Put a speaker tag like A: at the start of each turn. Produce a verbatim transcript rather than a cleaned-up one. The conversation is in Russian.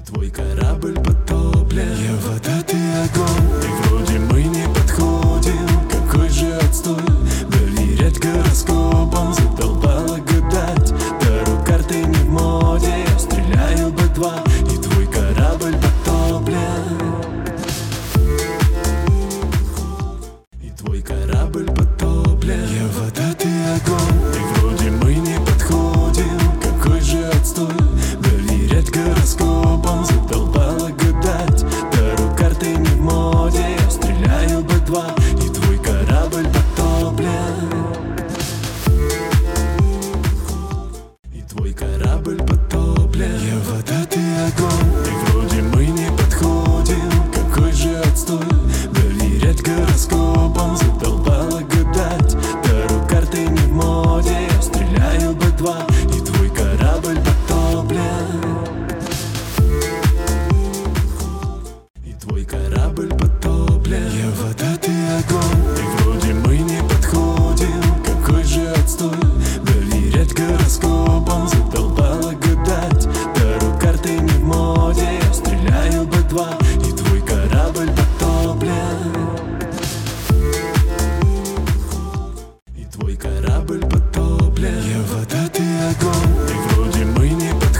A: твой корабль потоплен. Я вода, ты огонь, и вроде мы не подходим. Какой же отстой, доверять гороскопам. Задолбало гадать, таро карты не в моде. Я стреляю бэ два, и твой корабль потоплен. И твой корабль потоплен. Я вода, ты огонь, и вроде мы не подходим. Какой же отстой, доверять гороскопам.